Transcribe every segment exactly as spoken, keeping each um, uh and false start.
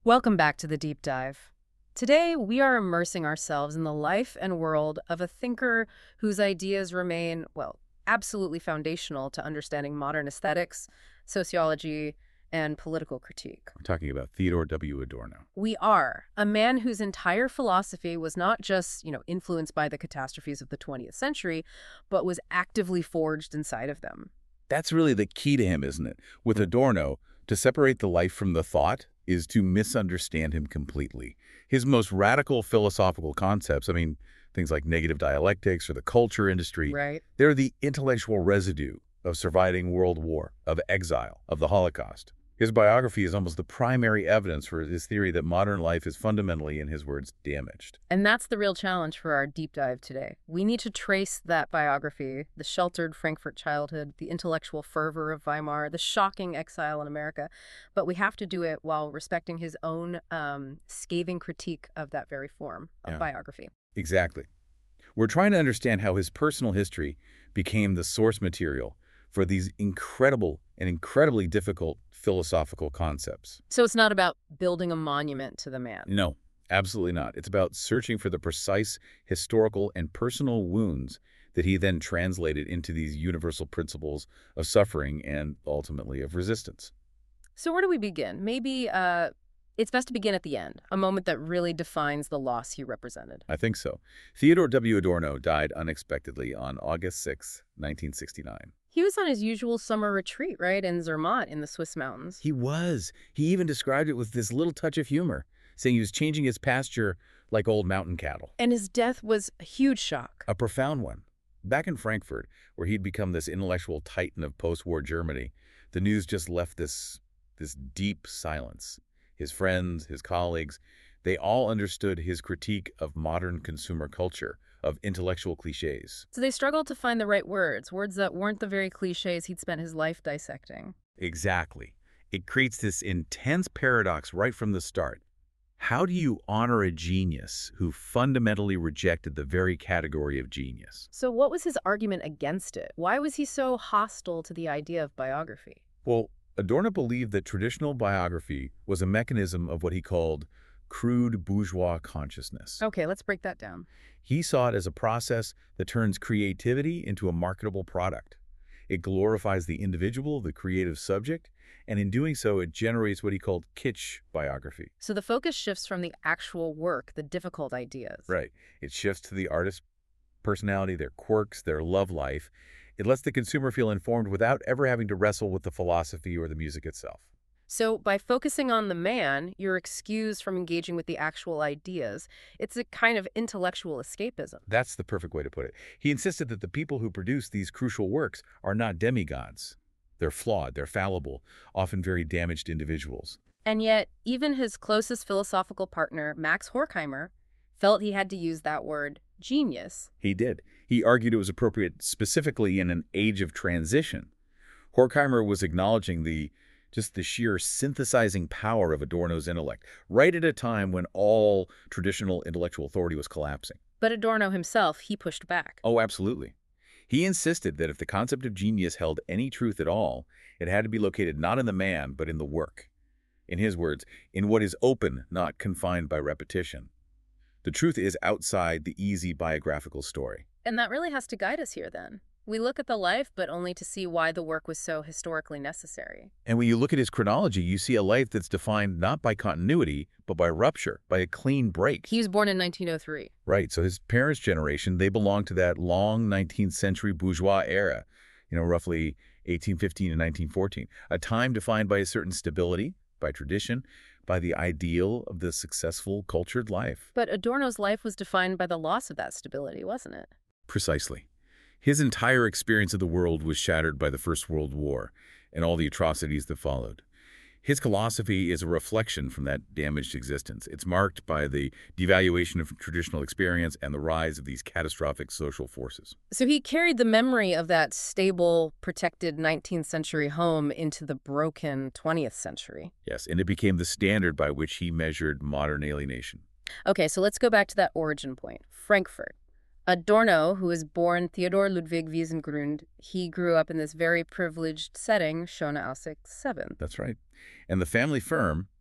Welcome back to the Deep Dive. Today, we are immersing ourselves in the life and world of a thinker whose ideas remain, well, absolutely foundational to understanding modern aesthetics, sociology, and political critique. I'm talking about Theodore W. Adorno. We are a man whose entire philosophy was not just, you know, influenced by the catastrophes of the twentieth century, but was actively forged inside of them. That's really the key to him, isn't it? With Adorno, to separate the life from the thought is to misunderstand him completely. His most radical philosophical concepts, I mean, things like negative dialectics or the culture industry, Right. they're the intellectual residue of surviving world war, of exile, of the Holocaust. His biography is almost the primary evidence for his theory that modern life is fundamentally, in his words, damaged. And that's the real challenge for our deep dive today. We need to trace that biography, the sheltered Frankfurt childhood, the intellectual fervor of Weimar, the shocking exile in America, but we have to do it while respecting his own um, scathing critique of that very form of Yeah. biography. Exactly. We're trying to understand how his personal history became the source material for these incredible and incredibly difficult philosophical concepts. So it's not about building a monument to the man. No, absolutely not. It's about searching for the precise historical and personal wounds that he then translated into these universal principles of suffering and ultimately of resistance. So where do we begin? Maybe uh, it's best to begin at the end, a moment that really defines the loss he represented. I think so. Theodore W. Adorno died unexpectedly on August sixth, nineteen sixty-nine. He was on his usual summer retreat, right, in Zermatt in the Swiss mountains. He was. He even described it with this little touch of humor, saying he was changing his pasture like old mountain cattle. And his death was a huge shock. A profound one. Back in Frankfurt, where he'd become this intellectual titan of post-war Germany, the news just left this, this deep silence. His friends, his colleagues, they all understood his critique of modern consumer culture, of intellectual cliches. So they struggled to find the right words, words that weren't the very cliches he'd spent his life dissecting. Exactly. It creates this intense paradox right from the start. How do you honor a genius who fundamentally rejected the very category of genius? So what was his argument against it? Why was he so hostile to the idea of biography? Well, Adorno believed that traditional biography was a mechanism of what he called crude bourgeois consciousness. Okay, let's break that down. He saw it as a process that turns creativity into a marketable product. It glorifies the individual, the creative subject, and in doing so, it generates what he called kitsch biography. So the focus shifts from the actual work, the difficult ideas. Right. It shifts to the artist's personality, their quirks, their love life. It lets the consumer feel informed without ever having to wrestle with the philosophy or the music itself. So by focusing on the man, you're excused from engaging with the actual ideas. It's a kind of intellectual escapism. That's the perfect way to put it. He insisted that the people who produce these crucial works are not demigods. They're flawed, they're fallible, often very damaged individuals. And yet, even his closest philosophical partner, Max Horkheimer, felt he had to use that word, genius. He did. He argued it was appropriate specifically in an age of transition. Horkheimer was acknowledging the just the sheer synthesizing power of Adorno's intellect, right at a time when all traditional intellectual authority was collapsing. But Adorno himself, he pushed back. Oh, absolutely. He insisted that if the concept of genius held any truth at all, it had to be located not in the man, but in the work. In his words, in what is open, not confined by repetition. The truth is outside the easy biographical story. And that really has to guide us here, then. We look at the life, but only to see why the work was so historically necessary. And when you look at his chronology, you see a life that's defined not by continuity, but by rupture, by a clean break. He was born in nineteen oh three. Right, so his parents' generation, they belonged to that long nineteenth century bourgeois era, you know, roughly eighteen fifteen to nineteen fourteen, a time defined by a certain stability, by tradition, by the ideal of the successful, cultured life. But Adorno's life was defined by the loss of that stability, wasn't it? Precisely. His entire experience of the world was shattered by the First World War and all the atrocities that followed. His philosophy is a reflection from that damaged existence. It's marked by the devaluation of traditional experience and the rise of these catastrophic social forces. So he carried the memory of that stable, protected nineteenth century home into the broken twentieth century. Yes, and it became the standard by which he measured modern alienation. Okay, so let's go back to that origin point, Frankfurt. Adorno, who was born Theodor Ludwig Wiesengrund, he grew up in this very privileged setting, Schöne Aussicht seven. That's right. And the family firm,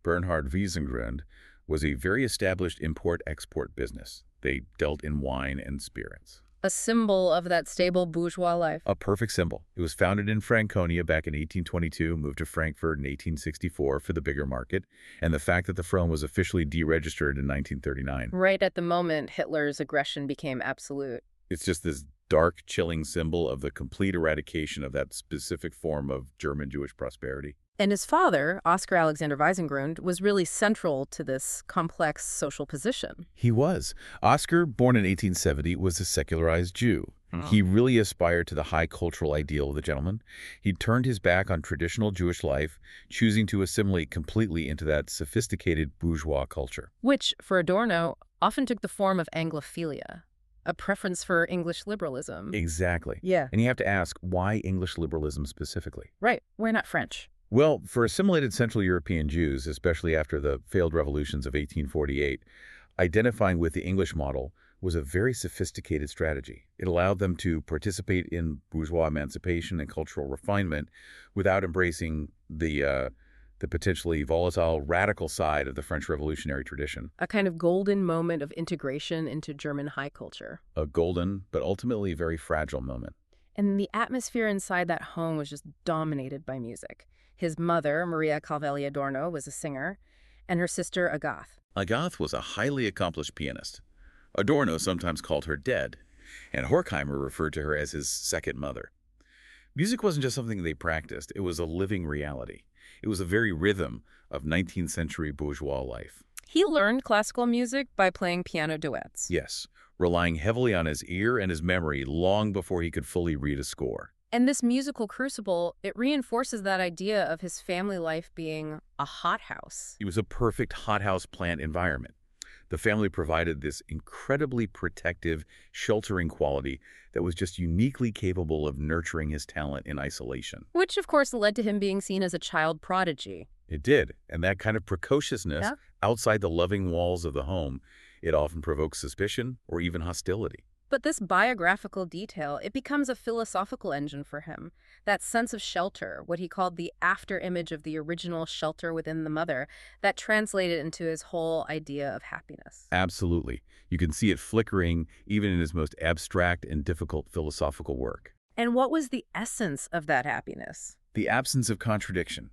Bernhard Wiesengrund, was a very established import-export business. They dealt in wine and spirits. A symbol of that stable bourgeois life. A perfect symbol. It was founded in Franconia back in eighteen twenty-two, moved to Frankfurt in eighteen sixty-four for the bigger market, and the fact that the firm was officially deregistered in nineteen thirty-nine. Right at the moment Hitler's aggression became absolute. It's just this dark, chilling symbol of the complete eradication of that specific form of German Jewish prosperity. And his father, Oscar Alexander Wiesengrund, was really central to this complex social position. He was. Oscar, born in eighteen seventy, was a secularized Jew. Oh. He really aspired to the high cultural ideal of the gentleman. He turned his back on traditional Jewish life, choosing to assimilate completely into that sophisticated bourgeois culture. Which, for Adorno, often took the form of Anglophilia, a preference for English liberalism. Exactly. Yeah. And you have to ask, why English liberalism specifically? Right. Why not French? Well, for assimilated Central European Jews, especially after the failed revolutions of eighteen forty-eight, identifying with the English model was a very sophisticated strategy. It allowed them to participate in bourgeois emancipation and cultural refinement without embracing the uh, the potentially volatile, radical side of the French revolutionary tradition. A kind of golden moment of integration into German high culture. A golden, but ultimately very fragile moment. And the atmosphere inside that home was just dominated by music. His mother, Maria Calvelli Adorno, was a singer, and her sister, Agath. Agath was a highly accomplished pianist. Adorno sometimes called her dead, and Horkheimer referred to her as his second mother. Music wasn't just something they practiced, it was a living reality. It was the very rhythm of nineteenth century bourgeois life. He learned classical music by playing piano duets. Yes, relying heavily on his ear and his memory long before he could fully read a score. And this musical crucible, it reinforces that idea of his family life being a hothouse. It was a perfect hothouse plant environment. The family provided this incredibly protective, sheltering quality that was just uniquely capable of nurturing his talent in isolation. Which, of course, led to him being seen as a child prodigy. It did, and that kind of precociousness Yeah. outside the loving walls of the home, it often provokes suspicion or even hostility. But this biographical detail, it becomes a philosophical engine for him. That sense of shelter, what he called the after-image of the original shelter within the mother, that translated into his whole idea of happiness. Absolutely. You can see it flickering even in his most abstract and difficult philosophical work. And what was the essence of that happiness? The absence of contradiction.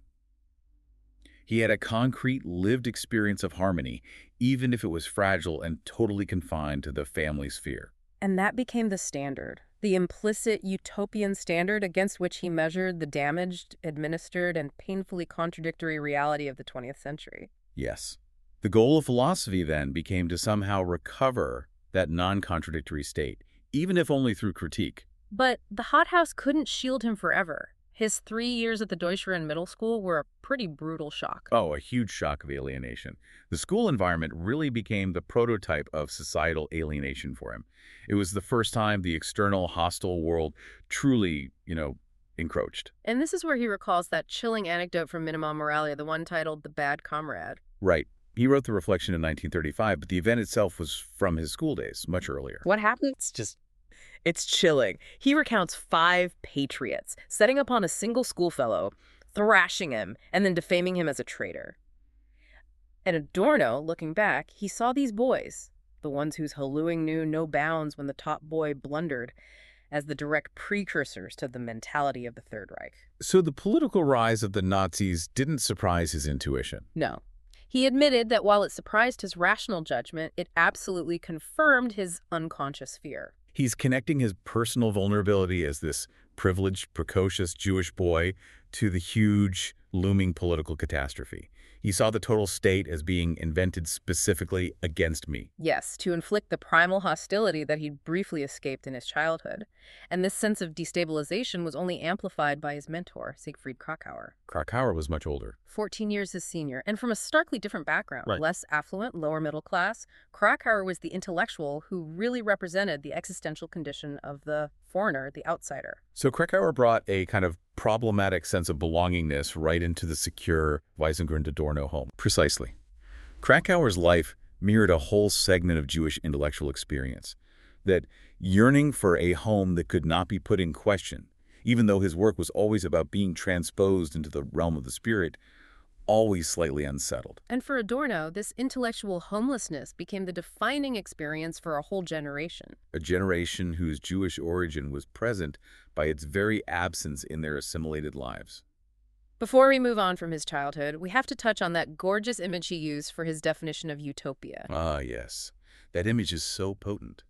He had a concrete, lived experience of harmony, even if it was fragile and totally confined to the family sphere. And that became the standard, the implicit utopian standard against which he measured the damaged, administered, and painfully contradictory reality of the twentieth century. Yes. The goal of philosophy then became to somehow recover that non-contradictory state, even if only through critique. But the hothouse couldn't shield him forever. His three years at the Deutschland Middle School were a pretty brutal shock. Oh, a huge shock of alienation. The school environment really became the prototype of societal alienation for him. It was the first time the external, hostile world truly, you know, encroached. And this is where he recalls that chilling anecdote from Minima Moralia, the one titled The Bad Comrade. Right. He wrote the reflection in nineteen thirty-five, but the event itself was from his school days, much earlier. What happened? It's just... It's chilling. He recounts five patriots setting upon a single schoolfellow, thrashing him, and then defaming him as a traitor. And Adorno, looking back, he saw these boys, the ones whose hallooing knew no bounds when the top boy blundered, as the direct precursors to the mentality of the Third Reich. So the political rise of the Nazis didn't surprise his intuition. No. He admitted that while it surprised his rational judgment, it absolutely confirmed his unconscious fear. He's connecting his personal vulnerability as this privileged, precocious Jewish boy to the huge, looming political catastrophe. He saw the total state as being invented specifically against me. Yes, to inflict the primal hostility that he'd briefly escaped in his childhood. And this sense of destabilization was only amplified by his mentor, Siegfried Kracauer. Kracauer was much older. fourteen years his senior, and from a starkly different background. Right. Less affluent, lower middle class, Kracauer was the intellectual who really represented the existential condition of the foreigner, the outsider. So Kracauer brought a kind of problematic sense of belongingness right into the secure Wiesengrund-Adorno home. Precisely. Krakauer's life mirrored a whole segment of Jewish intellectual experience, that yearning for a home that could not be put in question, even though his work was always about being transposed into the realm of the spirit, always slightly unsettled. And for Adorno, this intellectual homelessness became the defining experience for a whole generation. A generation whose Jewish origin was present by its very absence in their assimilated lives. Before we move on from his childhood, we have to touch on that gorgeous image he used for his definition of utopia. Ah, yes. That image is so potent.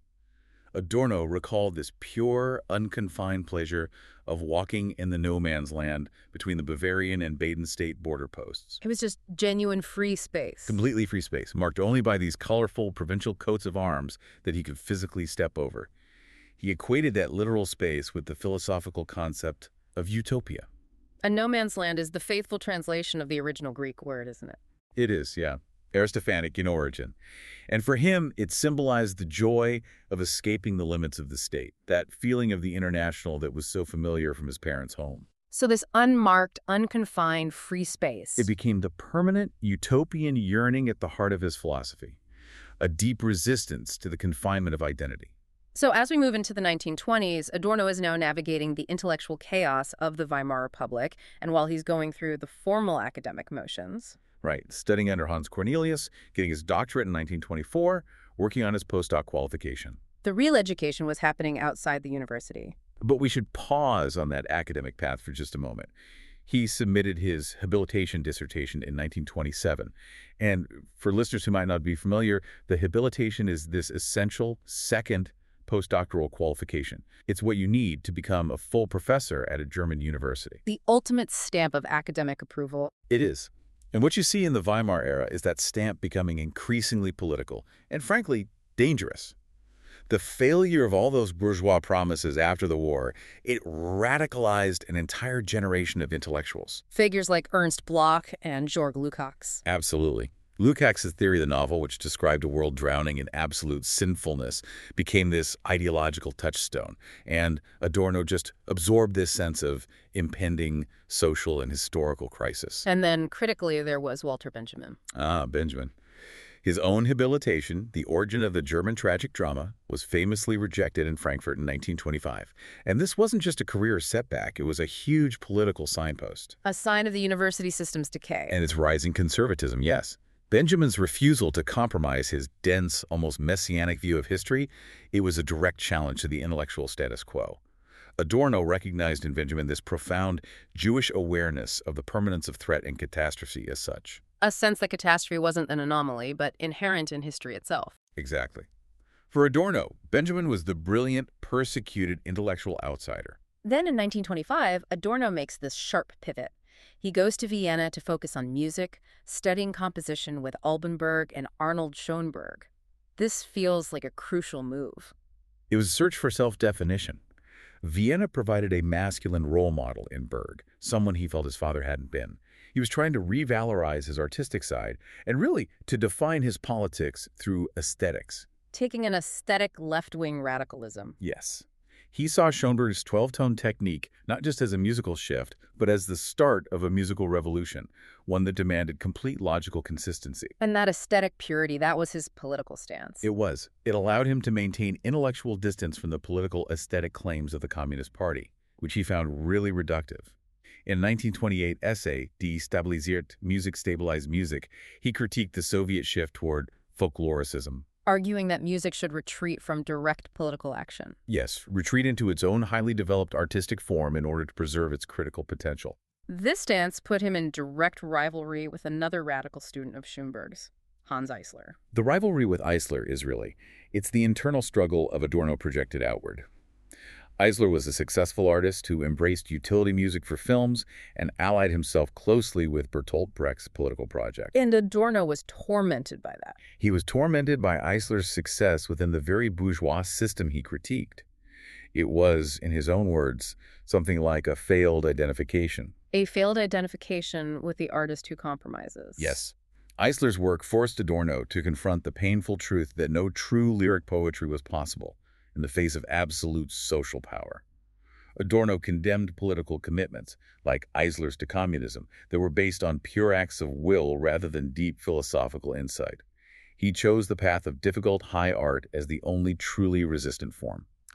Adorno recalled this pure, unconfined pleasure of walking in the no-man's land between the Bavarian and Baden state border posts. It was just genuine free space. Completely free space, marked only by these colorful provincial coats of arms that he could physically step over. He equated that literal space with the philosophical concept of utopia. A no man's land is the faithful translation of the original Greek word, isn't it? It is, yeah. Aristophanic in origin. And for him, it symbolized the joy of escaping the limits of the state, that feeling of the international that was so familiar from his parents' home. So this unmarked, unconfined, free space. It became the permanent, utopian yearning at the heart of his philosophy, a deep resistance to the confinement of identity. So as we move into the nineteen twenties, Adorno is now navigating the intellectual chaos of the Weimar Republic, and while he's going through the formal academic motions. Right, studying under Hans Cornelius, getting his doctorate in nineteen twenty-four, working on his postdoc qualification. The real education was happening outside the university. But we should pause on that academic path for just a moment. He submitted his habilitation dissertation in nineteen twenty-seven. And for listeners who might not be familiar, the habilitation is this essential second postdoctoral qualification. It's what you need to become a full professor at a German university. The ultimate stamp of academic approval. It is. And what you see in the Weimar era is that stamp becoming increasingly political and, frankly, dangerous. The failure of all those bourgeois promises after the war, it radicalized an entire generation of intellectuals. Figures like Ernst Bloch and Georg Lukács. Absolutely. Lukács' theory of the novel, which described a world drowning in absolute sinfulness, became this ideological touchstone, and Adorno just absorbed this sense of impending social and historical crisis. And then, critically, there was Walter Benjamin. Ah, Benjamin. His own habilitation, The Origin of the German Tragic Drama, was famously rejected in Frankfurt in nineteen twenty-five. And this wasn't just a career setback, it was a huge political signpost. A sign of the university system's decay. And its rising conservatism, yes. Benjamin's refusal to compromise his dense, almost messianic view of history, it was a direct challenge to the intellectual status quo. Adorno recognized in Benjamin this profound Jewish awareness of the permanence of threat and catastrophe as such. A sense that catastrophe wasn't an anomaly, but inherent in history itself. Exactly. For Adorno, Benjamin was the brilliant, persecuted intellectual outsider. Then in nineteen twenty-five, Adorno makes this sharp pivot. He goes to Vienna to focus on music, studying composition with Albenberg and Arnold Schoenberg. This feels like a crucial move. It was a search for self-definition. Vienna provided a masculine role model in Berg, someone he felt his father hadn't been. He was trying to revalorize his artistic side and really to define his politics through aesthetics. Taking an aesthetic left-wing radicalism. Yes. He saw Schoenberg's twelve-tone technique not just as a musical shift, but as the start of a musical revolution, one that demanded complete logical consistency. And that aesthetic purity, that was his political stance. It was. It allowed him to maintain intellectual distance from the political aesthetic claims of the Communist Party, which he found really reductive. In a nineteen twenty-eight essay, Die Stabilisierte Musik Stabilized Music, he critiqued the Soviet shift toward folkloricism, arguing that music should retreat from direct political action. Yes, retreat into its own highly developed artistic form in order to preserve its critical potential. This stance put him in direct rivalry with another radical student of Schoenberg's, Hans Eisler. The rivalry with Eisler is really, it's the internal struggle of Adorno projected outward. Eisler was a successful artist who embraced utility music for films and allied himself closely with Bertolt Brecht's political project. And Adorno was tormented by that. He was tormented by Eisler's success within the very bourgeois system he critiqued. It was, in his own words, something like a failed identification. A failed identification with the artist who compromises. Yes. Eisler's work forced Adorno to confront the painful truth that no true lyric poetry was possible in the face of absolute social power. Adorno condemned political commitments, like Eisler's to communism, that were based on pure acts of will rather than deep philosophical insight. He chose the path of difficult high art as the only truly resistant form.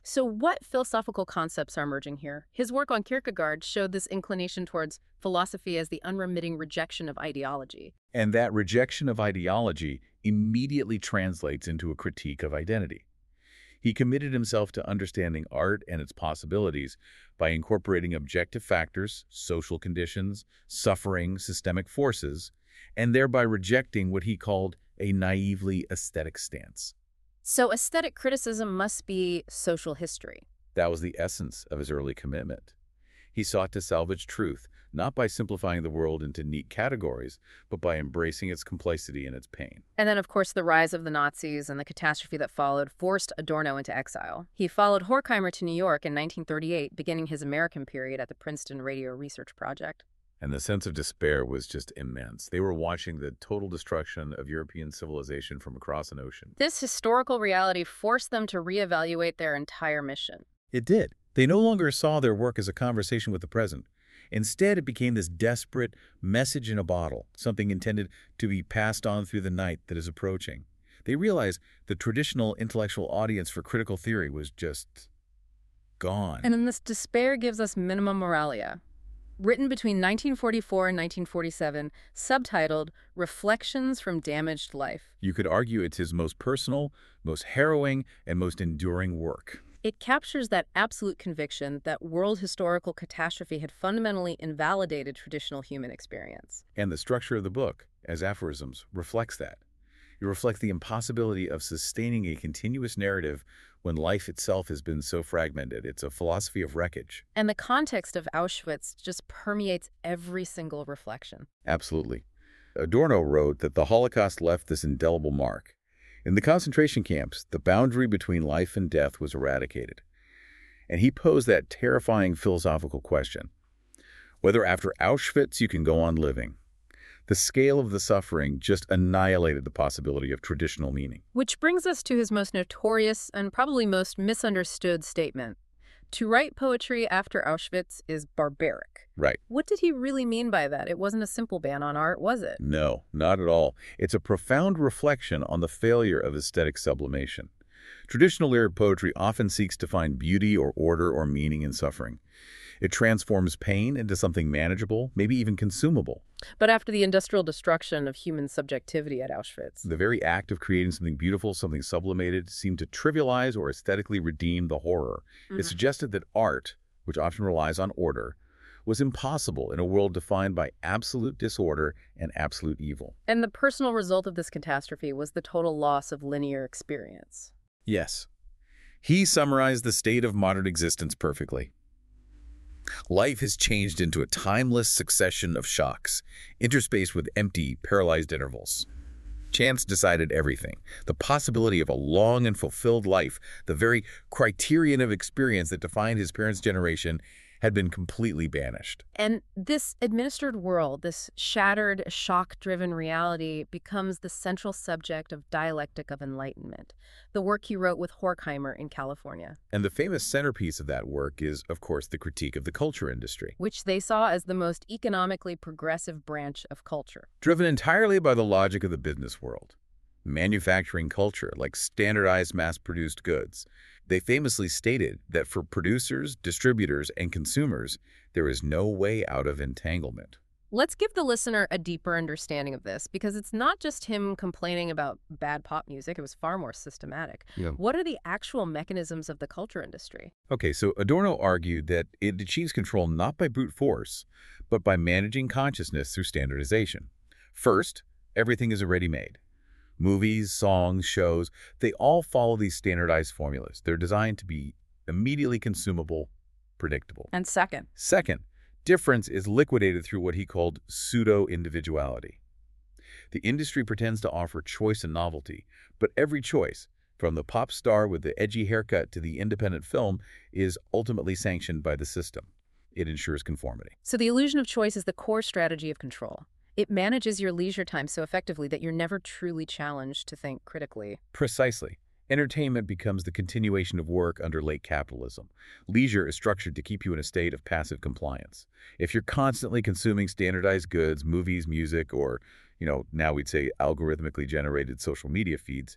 So what philosophical concepts are emerging here? His work on Kierkegaard showed this inclination towards philosophy as the unremitting rejection of ideology. And that rejection of ideology immediately translates into a critique of identity. He committed himself to understanding art and its possibilities by incorporating objective factors, social conditions, suffering, systemic forces, and thereby rejecting what he called a naively aesthetic stance. So aesthetic criticism must be social history. That was the essence of his early commitment. He sought to salvage truth, not by simplifying the world into neat categories, but by embracing its complexity and its pain. And then, of course, the rise of the Nazis and the catastrophe that followed forced Adorno into exile. He followed Horkheimer to New York in nineteen thirty-eight, beginning his American period at the Princeton Radio Research Project. And the sense of despair was just immense. They were watching the total destruction of European civilization from across an ocean. This historical reality forced them to reevaluate their entire mission. It did. They no longer saw their work as a conversation with the present. Instead, it became this desperate message in a bottle, something intended to be passed on through the night that is approaching. They realized the traditional intellectual audience for critical theory was just gone. And then this despair gives us Minima Moralia, written between nineteen forty-four and nineteen forty-seven, subtitled Reflections from Damaged Life. You could argue it's his most personal, most harrowing, and most enduring work. It captures that absolute conviction that world historical catastrophe had fundamentally invalidated traditional human experience. And the structure of the book, as aphorisms, reflects that. It reflects the impossibility of sustaining a continuous narrative when life itself has been so fragmented. It's a philosophy of wreckage. And the context of Auschwitz just permeates every single reflection. Absolutely. Adorno wrote that the Holocaust left this indelible mark. In the concentration camps, the boundary between life and death was eradicated. And he posed that terrifying philosophical question: whether after Auschwitz you can go on living. The scale of the suffering just annihilated the possibility of traditional meaning. Which brings us to his most notorious and probably most misunderstood statement. To write poetry after Auschwitz is barbaric. Right. What did he really mean by that? It wasn't a simple ban on art, was it? No, not at all. It's a profound reflection on the failure of aesthetic sublimation. Traditional lyric poetry often seeks to find beauty or order or meaning in suffering. It transforms pain into something manageable, maybe even consumable. But after the industrial destruction of human subjectivity at Auschwitz, The very act of creating something beautiful, something sublimated, seemed to trivialize or aesthetically redeem the horror. Mhm. It suggested that art, which often relies on order, was impossible in a world defined by absolute disorder and absolute evil. and the personal result of this catastrophe was the total loss of linear experience. Yes. He summarized the state of modern existence perfectly. Life has changed into a timeless succession of shocks, interspaced with empty, paralyzed intervals. Chance decided everything. The possibility of a long and fulfilled life, the very criterion of experience that defined his parents' generation, had been completely banished. And this administered world, this shattered, shock-driven reality, becomes the central subject of Dialectic of Enlightenment, the work he wrote with Horkheimer in California, And the famous centerpiece of that work is, of course, the critique of the culture industry. which they saw as the most economically progressive branch of culture. Driven entirely by the logic of the business world. Manufacturing culture, like standardized mass-produced goods. They famously stated that for producers, distributors, and consumers, there is no way out of entanglement. Let's give the listener a deeper understanding of this, because it's not just him complaining about bad pop music. It was far more systematic. Yeah. What are the actual mechanisms of the culture industry? Okay, so Adorno argued that it achieves control not by brute force, but by managing consciousness through standardization. First, everything is already made. Movies, songs, shows, they all follow these standardized formulas. They're designed to be immediately consumable, predictable. And second, Second, difference is liquidated through what he called pseudo-individuality. The industry pretends to offer choice and novelty, but every choice, from the pop star with the edgy haircut to the independent film, is ultimately sanctioned by the system. It ensures conformity. so the illusion of choice is the core strategy of control. It manages your leisure time so effectively that you're never truly challenged to think critically. Precisely. Entertainment becomes the continuation of work under late capitalism. Leisure is structured to keep you in a state of passive compliance. If you're constantly consuming standardized goods, movies, music, or, you know, now we'd say algorithmically generated social media feeds,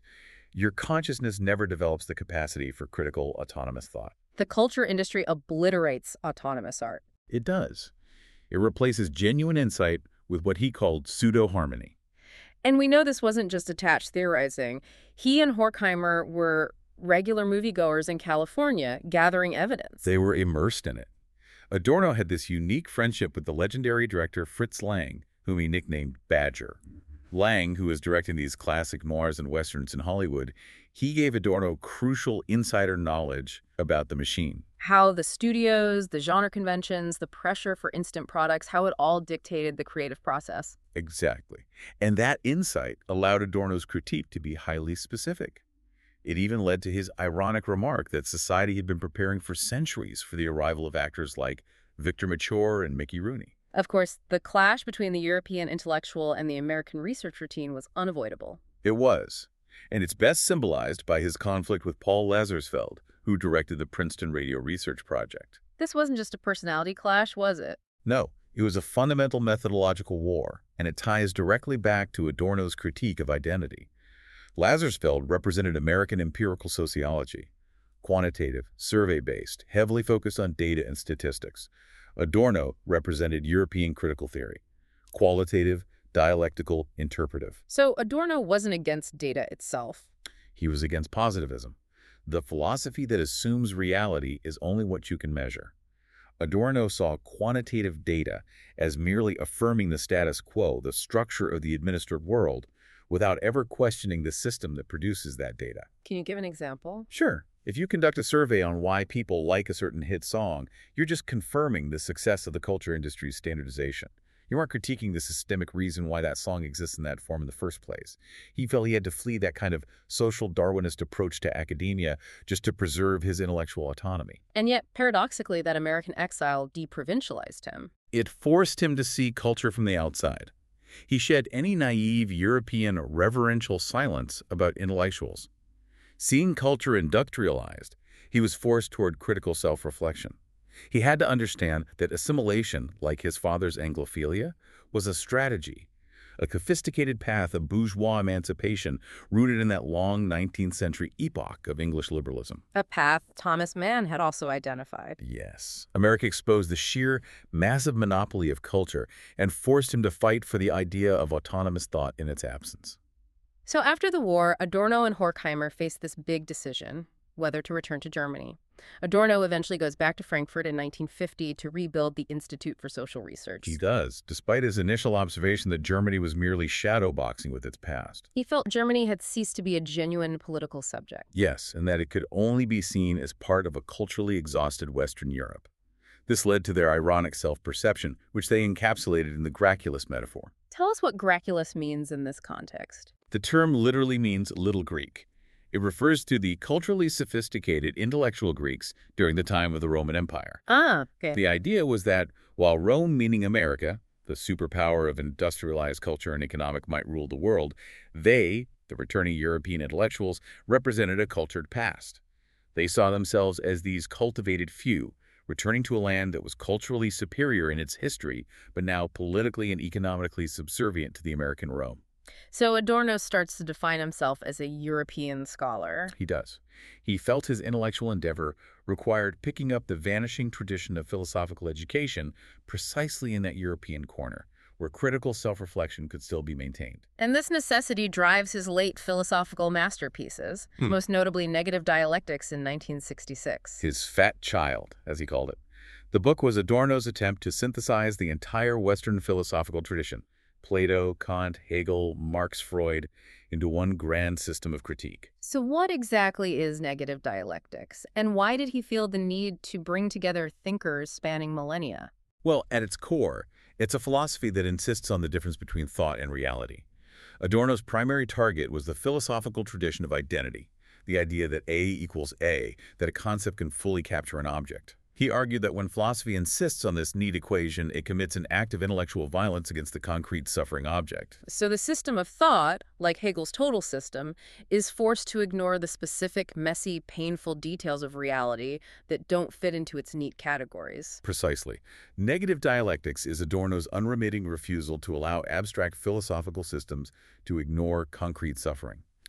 Your consciousness never develops the capacity for critical, autonomous thought. The culture industry obliterates autonomous art. It does. It replaces genuine insight with what he called pseudo-harmony. And we know this wasn't just attached theorizing. He and Horkheimer were regular moviegoers in California gathering evidence. They were immersed in it. Adorno had this unique friendship with the legendary director Fritz Lang, whom he nicknamed Badger. Lang, who was directing these classic noirs and westerns in Hollywood, he gave Adorno crucial insider knowledge about the machine. How the studios, the genre conventions, the pressure for instant products, how it all dictated the creative process. Exactly. And that insight allowed Adorno's critique to be highly specific. It even led to his ironic remark that society had been preparing for centuries for the arrival of actors like Victor Mature and Mickey Rooney. Of course, the clash between the European intellectual and the American research routine was unavoidable. It was. And it's best symbolized by his conflict with Paul Lazarsfeld, who directed the Princeton Radio Research Project. This wasn't just a personality clash, was it? No, it was a fundamental methodological war, and it ties directly back to Adorno's critique of identity. Lazarsfeld represented American empirical sociology, quantitative, survey-based, heavily focused on data and statistics. Adorno represented European critical theory, qualitative, dialectical, interpretive. So Adorno wasn't against data itself. He was against positivism, the philosophy that assumes reality is only what you can measure. Adorno saw quantitative data as merely affirming the status quo, the structure of the administered world, without ever questioning the system that produces that data. Can you give an example? Sure. If you conduct a survey on why people like a certain hit song, you're just confirming the success of the culture industry's standardization. You aren't critiquing the systemic reason why that song exists in that form in the first place. He felt he had to flee that kind of social Darwinist approach to academia just to preserve his intellectual autonomy. And yet, paradoxically, that American exile deprovincialized him. It forced him to see culture from the outside. He shed any naive European reverential silence about intellectuals. Seeing culture industrialized, he was forced toward critical self-reflection. He had to understand that assimilation, like his father's Anglophilia, was a strategy, a sophisticated path of bourgeois emancipation rooted in that long nineteenth century epoch of English liberalism. A path Thomas Mann had also identified. Yes. America exposed the sheer, massive monopoly of culture and forced him to fight for the idea of autonomous thought in its absence. So after the war, Adorno and Horkheimer faced this big decision, whether to return to Germany. Adorno eventually goes back to Frankfurt in nineteen fifty to rebuild the Institute for Social Research. He does, despite his initial observation that Germany was merely shadowboxing with its past. He felt Germany had ceased to be a genuine political subject. Yes, and that it could only be seen as part of a culturally exhausted Western Europe. This led to their ironic self-perception, which they encapsulated in the Graculus metaphor. Tell us what Graculus means in this context. The term literally means Little Greek. It refers to the culturally sophisticated intellectual Greeks during the time of the Roman Empire. Ah, okay. The idea was that while Rome, meaning America, the superpower of industrialized culture and economic might rule the world, they, the returning European intellectuals, represented a cultured past. They saw themselves as these cultivated few, returning to a land that was culturally superior in its history, but now politically and economically subservient to the American Rome. So Adorno starts to define himself as a European scholar. He does. He felt his intellectual endeavor required picking up the vanishing tradition of philosophical education precisely in that European corner, where critical self-reflection could still be maintained. And this necessity drives his late philosophical masterpieces, Hmm. most notably Negative Dialectics in nineteen sixty-six. His fat child, as he called it. The book was Adorno's attempt to synthesize the entire Western philosophical tradition, Plato, Kant, Hegel, Marx, Freud, into one grand system of critique. So what exactly is Negative Dialectics, and why did he feel the need to bring together thinkers spanning millennia? Well, at its core, it's a philosophy that insists on the difference between thought and reality. Adorno's primary target was the philosophical tradition of identity, the idea that A equals A, that a concept can fully capture an object. He argued that when philosophy insists on this neat equation, it commits an act of intellectual violence against the concrete suffering object. So the system of thought, like Hegel's total system, is forced to ignore the specific, messy, painful details of reality that don't fit into its neat categories. Precisely. Negative dialectics is Adorno's unremitting refusal to allow abstract philosophical systems to ignore concrete suffering.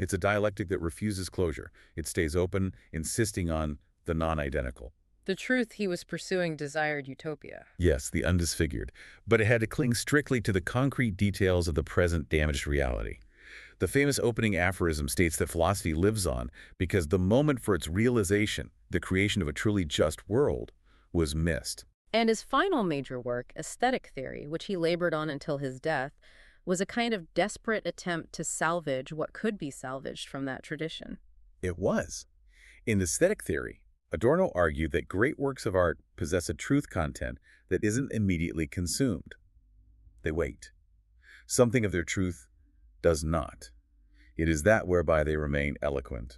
It's a dialectic that refuses closure. It stays open, insisting on the non-identical. The truth he was pursuing desired utopia. Yes, the undisfigured. But it had to cling strictly to the concrete details of the present damaged reality. The famous opening aphorism states that philosophy lives on because the moment for its realization, the creation of a truly just world, was missed. And his final major work, Aesthetic Theory, which he labored on until his death, was a kind of desperate attempt to salvage what could be salvaged from that tradition. It was. In Aesthetic Theory, Adorno argued that great works of art possess a truth content that isn't immediately consumed. They wait. Something of their truth does not. It is that whereby they remain eloquent.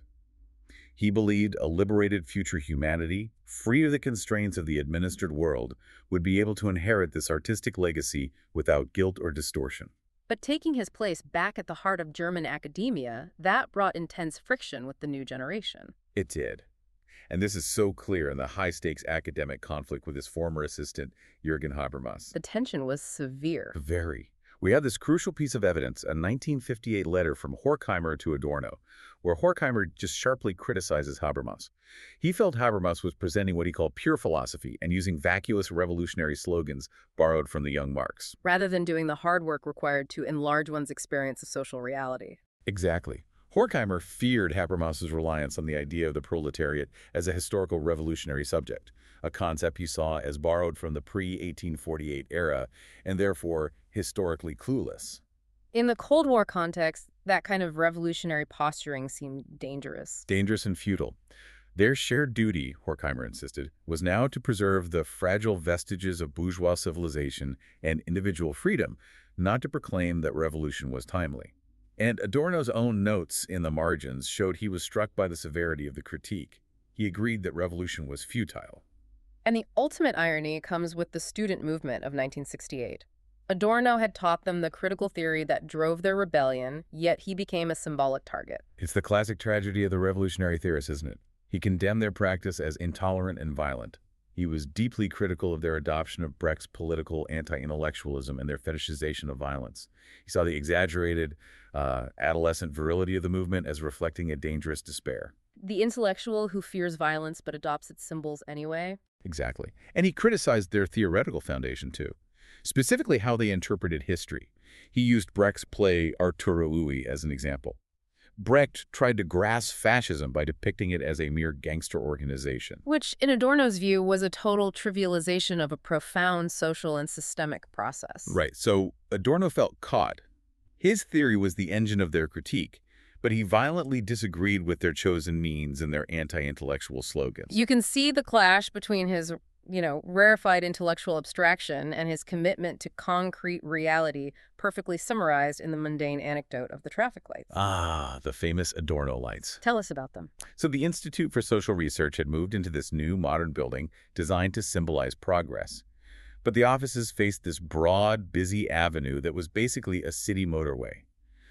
He believed a liberated future humanity, free of the constraints of the administered world, would be able to inherit this artistic legacy without guilt or distortion. But taking his place back at the heart of German academia, that brought intense friction with the new generation. It did. And this is so clear in the high-stakes academic conflict with his former assistant, Jürgen Habermas. The tension was severe. Very. We have this crucial piece of evidence, a nineteen fifty-eight letter from Horkheimer to Adorno, where Horkheimer just sharply criticizes Habermas. He felt Habermas was presenting what he called pure philosophy and using vacuous revolutionary slogans borrowed from the young Marx. Rather than doing the hard work required to enlarge one's experience of social reality. Exactly. Horkheimer feared Habermas's reliance on the idea of the proletariat as a historical revolutionary subject, a concept he saw as borrowed from the pre eighteen forty-eight era and therefore historically clueless. In the Cold War context, that kind of revolutionary posturing seemed dangerous. Dangerous and futile. Their shared duty, Horkheimer insisted, was now to preserve the fragile vestiges of bourgeois civilization and individual freedom, not to proclaim that revolution was timely. And Adorno's own notes in the margins showed he was struck by the severity of the critique. He agreed that revolution was futile. And the ultimate irony comes with the student movement of nineteen sixty-eight. Adorno had taught them the critical theory that drove their rebellion, yet he became a symbolic target. It's the classic tragedy of the revolutionary theorist, isn't it? He condemned their practice as intolerant and violent. He was deeply critical of their adoption of Brecht's political anti-intellectualism and their fetishization of violence. He saw the exaggerated, uh, adolescent virility of the movement as reflecting a dangerous despair. The intellectual who fears violence but adopts its symbols anyway. Exactly. And he criticized their theoretical foundation, too. Specifically how they interpreted history. He used Brecht's play Arturo Ui as an example. Brecht tried to grasp fascism by depicting it as a mere gangster organization. Which, in Adorno's view, was a total trivialization of a profound social and systemic process. Right, so Adorno felt caught. His theory was the engine of their critique, but he violently disagreed with their chosen means and their anti-intellectual slogans. You can see the clash between his, you know, rarefied intellectual abstraction and his commitment to concrete reality, perfectly summarized in the mundane anecdote of the traffic lights. Ah, the famous Adorno lights. Tell us about them. So the Institute for Social Research had moved into this new modern building designed to symbolize progress. But the offices faced this broad, busy avenue that was basically a city motorway.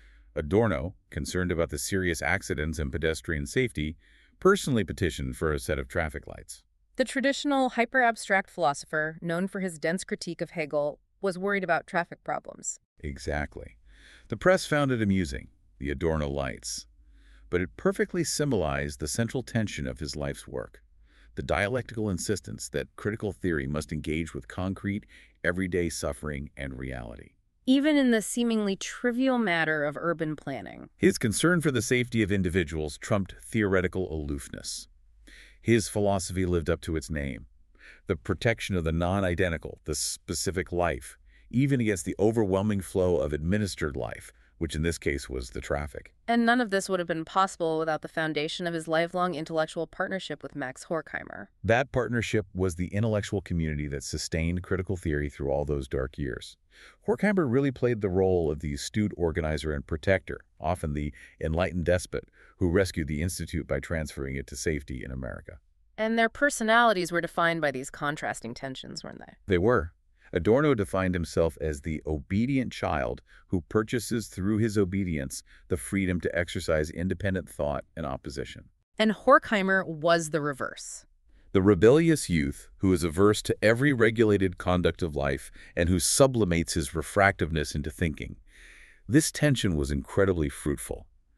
Adorno, concerned about the serious accidents and pedestrian safety, personally petitioned for a set of traffic lights. The traditional hyper-abstract philosopher, known for his dense critique of Hegel, was worried about traffic problems. Exactly. The press found it amusing, the Adorno lights. But it perfectly symbolized the central tension of his life's work, the dialectical insistence that critical theory must engage with concrete, everyday suffering and reality. Even in the seemingly trivial matter of urban planning. His concern for the safety of individuals trumped theoretical aloofness. His philosophy lived up to its name, the protection of the non-identical, the specific life, even against the overwhelming flow of administered life, which in this case was the traffic. And none of this would have been possible without the foundation of his lifelong intellectual partnership with Max Horkheimer. That partnership was the intellectual community that sustained critical theory through all those dark years. Horkheimer really played the role of the astute organizer and protector, often the enlightened despot, who rescued the Institute by transferring it to safety in America. And their personalities were defined by these contrasting tensions, weren't they? They were. Adorno defined himself as the obedient child who purchases through his obedience the freedom to exercise independent thought and opposition. And Horkheimer was the reverse. The rebellious youth who is averse to every regulated conduct of life and who sublimates his refractiveness into thinking. This tension was incredibly fruitful.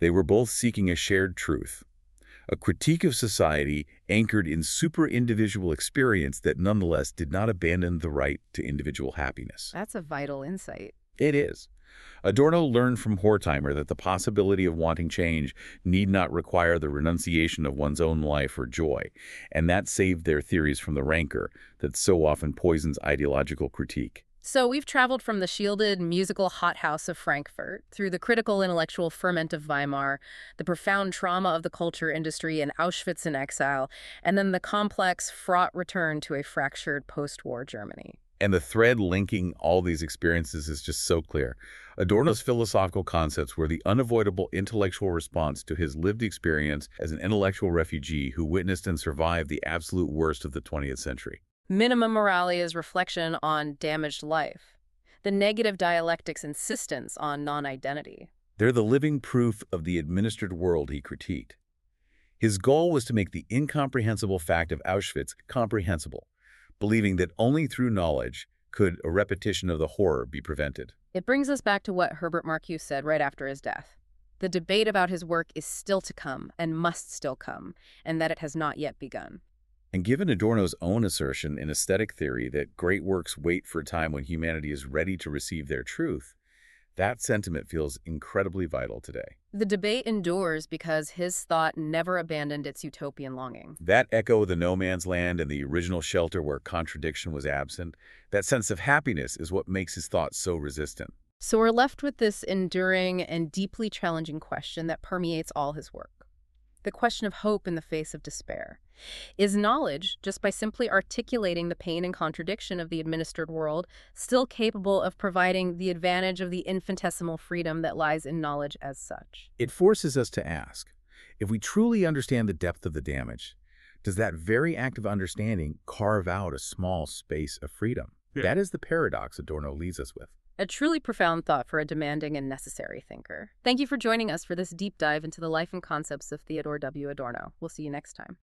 They were both seeking a shared truth, a critique of society anchored in super-individual experience that nonetheless did not abandon the right to individual happiness. That's a vital insight. It is. Adorno learned from Horkheimer that the possibility of wanting change need not require the renunciation of one's own life or joy, and that saved their theories from the rancor that so often poisons ideological critique. So we've traveled from the shielded musical hothouse of Frankfurt through the critical intellectual ferment of Weimar, the profound trauma of the culture industry in Auschwitz in exile, and then the complex, fraught return to a fractured post-war Germany. And the thread linking all these experiences is just so clear. Adorno's philosophical concepts were the unavoidable intellectual response to his lived experience as an intellectual refugee who witnessed and survived the absolute worst of the twentieth century. Minima Moralia's reflection on damaged life, the negative dialectic's insistence on non-identity. They're the living proof of the administered world he critiqued. His goal was to make the incomprehensible fact of Auschwitz comprehensible, believing that only through knowledge could a repetition of the horror be prevented. It brings us back to what Herbert Marcuse said right after his death. The debate about his work is still to come and must still come, and that it has not yet begun. And given Adorno's own assertion in aesthetic theory that great works wait for a time when humanity is ready to receive their truth, that sentiment feels incredibly vital today. The debate endures because his thought never abandoned its utopian longing. That echo of the no man's land and the original shelter where contradiction was absent, that sense of happiness is what makes his thought so resistant. So we're left with this enduring and deeply challenging question that permeates all his work. The question of hope in the face of despair. Is knowledge, just by simply articulating the pain and contradiction of the administered world, still capable of providing the advantage of the infinitesimal freedom that lies in knowledge as such? It forces us to ask, if we truly understand the depth of the damage, does that very act of understanding carve out a small space of freedom? Yeah. That is the paradox Adorno leaves us with. A truly profound thought for a demanding and necessary thinker. Thank you for joining us for this deep dive into the life and concepts of Theodore W. Adorno. We'll see you next time.